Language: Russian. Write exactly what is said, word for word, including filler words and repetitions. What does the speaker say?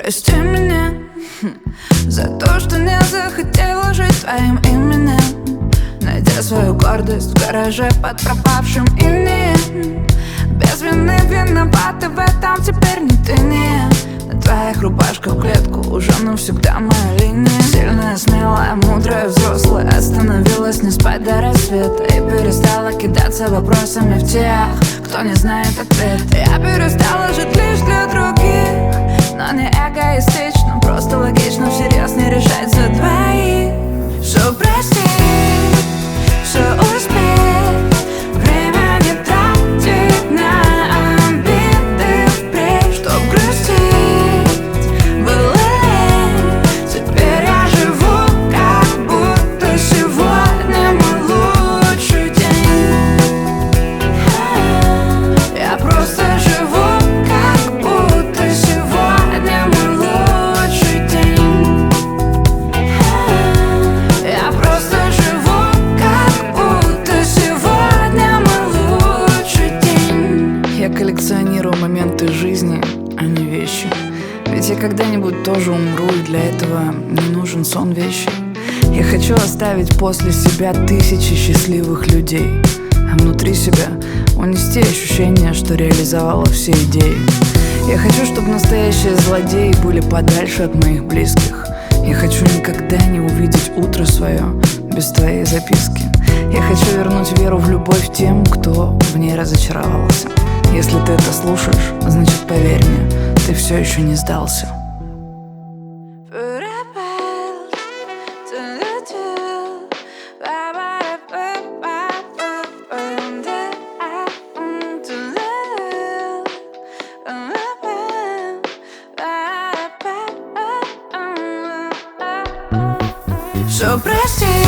Прости меня за то, что не захотела жить твоим именем, найдя свою гордость в гараже под пропавшим именем. Без вины виновата в этом теперь не ты, не я. На твоих рубашках в клетку уже навсегда моя линия. Сильная, смелая, мудрая, взрослая остановилась не спать до рассвета и перестала кидаться вопросами в тех, кто не знает ответ. Я перестала жить лишь для других, но не эгоистично, просто логично всерьез не решать за двоих. Все простить, все успеть, время не тратить на обиды впредь. Чтоб грустить было лень, теперь я живу, как будто сегодня мой лучший день. Я просто живу, как будто сегодня мой лучший день. Я просто живу, как будто сегодня мой лучший день. Я коллекционирую моменты жизни, а не вещи. Ведь я когда-нибудь тоже умру, и для этого не нужен сон вещи. Я хочу оставить после себя тысячи счастливых людей, а внутри себя унести ощущение, что реализовала все идеи. Я хочу, чтобы настоящие злодеи были подальше от моих близких. Я хочу никогда не увидеть утро свое без твоей записки. Я хочу вернуть веру в любовь тем, кто в ней разочаровался. Если ты это слушаешь, значит, поверь мне, ты все еще не сдался. Все прости,